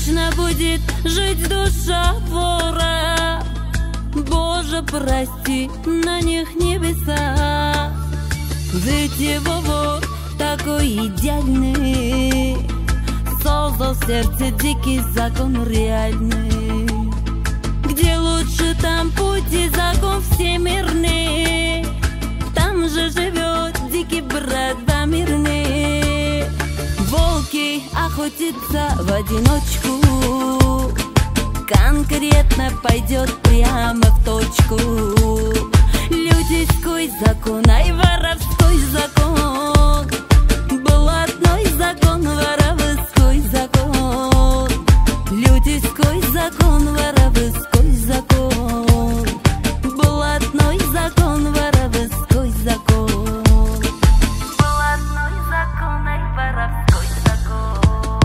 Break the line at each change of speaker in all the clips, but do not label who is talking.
Вечно будет жить душа вора. Боже, прости, на них небеса. Ведь его вор такой идеальный, создал в сердце дикий закон реальный. Где лучше, там путь и закон всемирный. Там же живет дикий брат мирный. Волки охотятся в одиночку, конкретно пойдет прямо в точку. Людской закон, ай, воровской закон. Блатной закон, воровской закон. Людской закон, воровской закон. Блатной закон, воровской закон. Блатной закон, ай, воровской закон.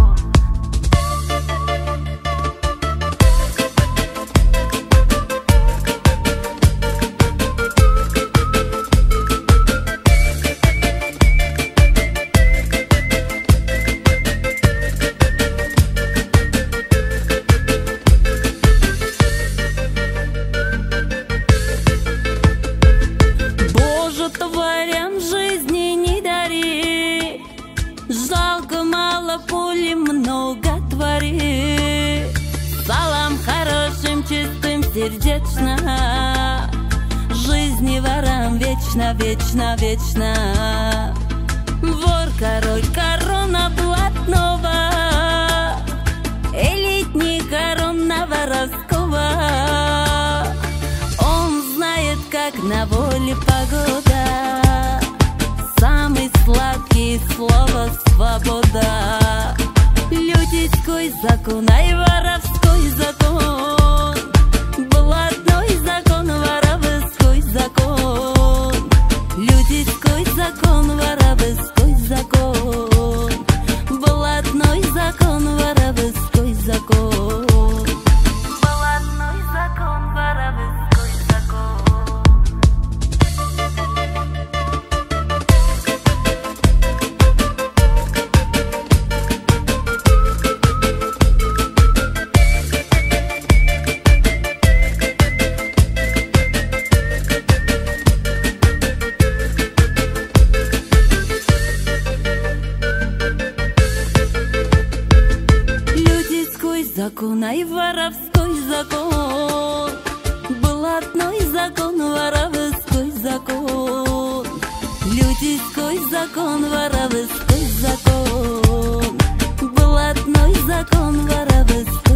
Тварям жизни не дари, жалко мало пули, много твори. Салам хорошим, чистым, сердечно, жизни ворам вечно, вечно, вечно. Вор, король, корона блатного, элитник, корона воровского. Он знает, как на воле погода, самый сладкий слово свобода. Людской закон, ай, воровской закон. Блатной закон, воровской закон. Людской закон, воровской закон. Блатной закон, воровской закон. Блатной закон, воровской закон. Закон, ай, воровской закон. Блатной закон, воровской закон. Людской закон, воровской закон. Блатной закон, воровской.